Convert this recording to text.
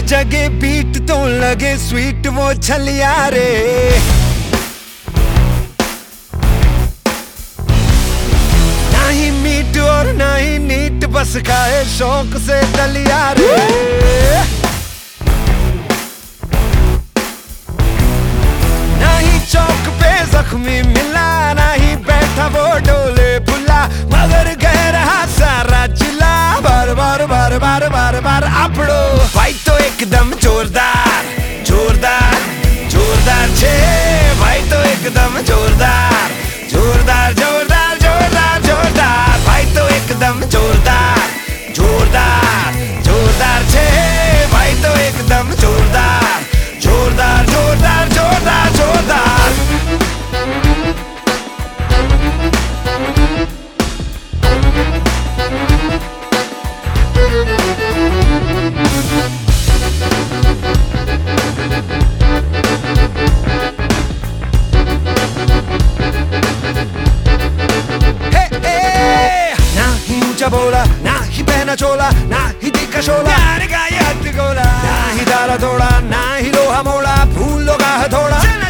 जगह बीट तो लगे स्वीट वो छलिया रे। ना ही मीट और ना ही नीट, बस खाए शौक से दलिया रे। ना ही चौक पे जख्मी मिला, ना ही बैठा वो डोले फुला, मगर कह रहा सारा जिला बार बार बार बार बार बार आपड़ो। भाई तो एकदम जोरदार जोरदार जोरदार छे, भाई तो एकदम जोरदार जोरदार जोरदार जोरदार जोरदार, भाई तो एकदम जोरदार जोरदार जोरदार छे, भाई तो एकदम जोरदार जोरदार जोरदार जोरदार जोरदार। बोला ना ही पहना चोला, ना ही दिखा शोला, ना ही दारा थोड़ा, ना ही लोहा मोड़ा, फूलों का हथौड़ा।